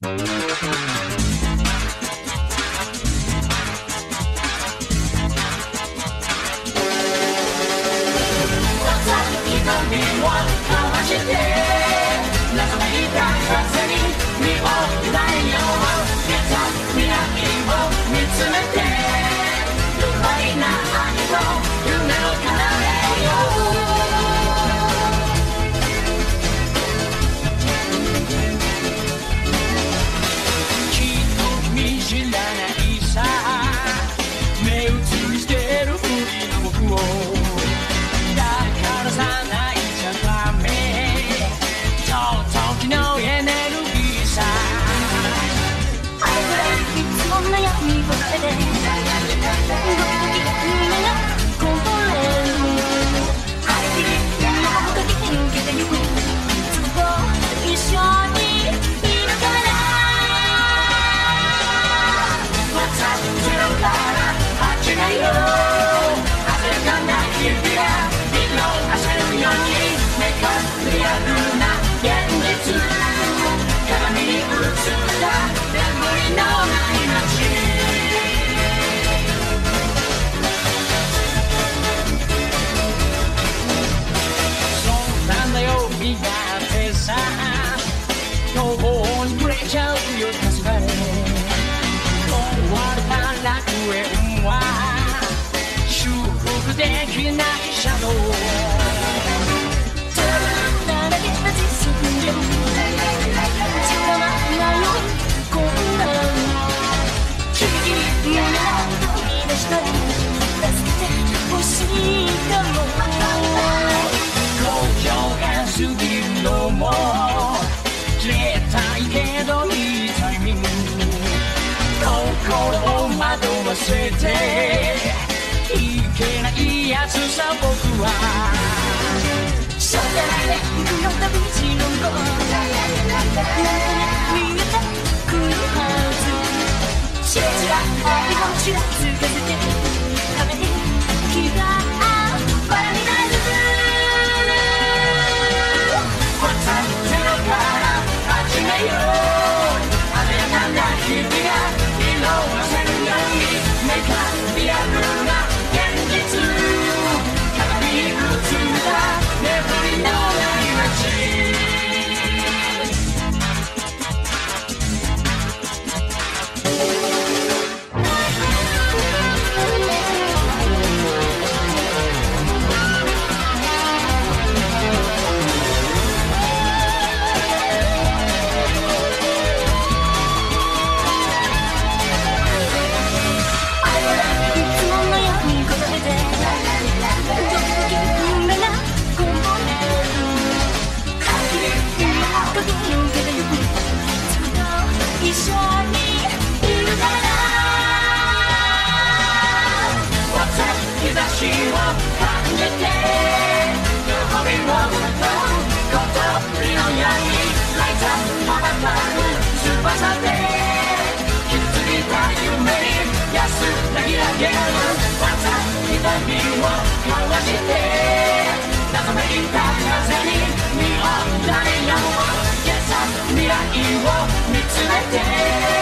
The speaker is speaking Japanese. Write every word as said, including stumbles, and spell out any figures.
忘れていけないやつさ僕はしょうがないね行くよ旅路の向こうなんかね見えてくるはずしらじら愛をちらつかせてために気がバラになるまたゼロから始めようあれなんだ日々が色あせるようにメカリアルな現実鏡に映った眠りのない街一緒にいるから日差しを感じて喜びをまとう小鳥のようにライト羽ばたく翼で引き継ぎた夢に安らぎ上げるまた痛みを交わして謎めいた風に身を委ねよう未来を見つめて